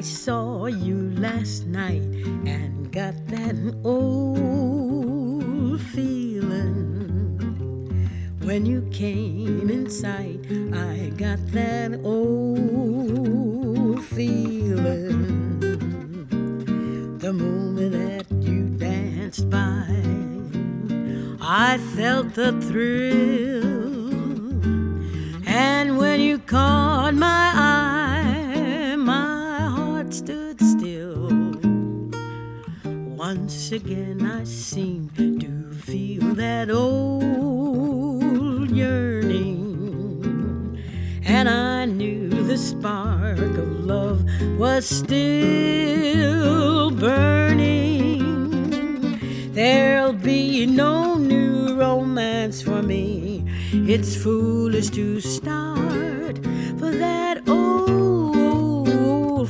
I saw you last night and got that old feeling. When you came in sight, I got that old feeling. The moment that you danced by, I felt the thrill. And when you caught my eye, my heart stood still. Once again I seemed to feel that old yearning, and I knew the spark of love was still burning. There'll be no new romance for me. It's foolish to start, for that old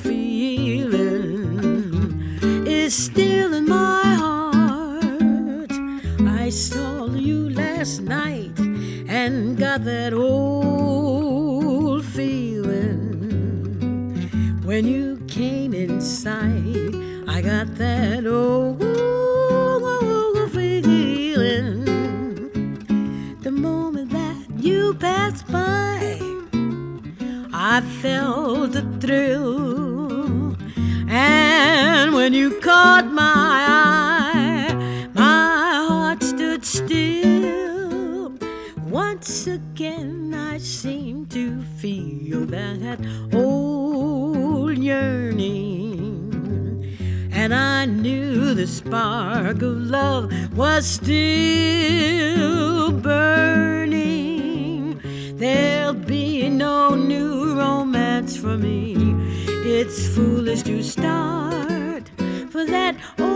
feeling is still in my heart. I saw you last night and got that old feeling. When you came inside, I got that old feeling. The moment that you passed by, I felt a thrill. And when you caught my eye, my heart stood still. Once again I seemed to feel that old yearning, and I knew the spark of love was still burning. There'll be no new romance for me. It's foolish to start, for that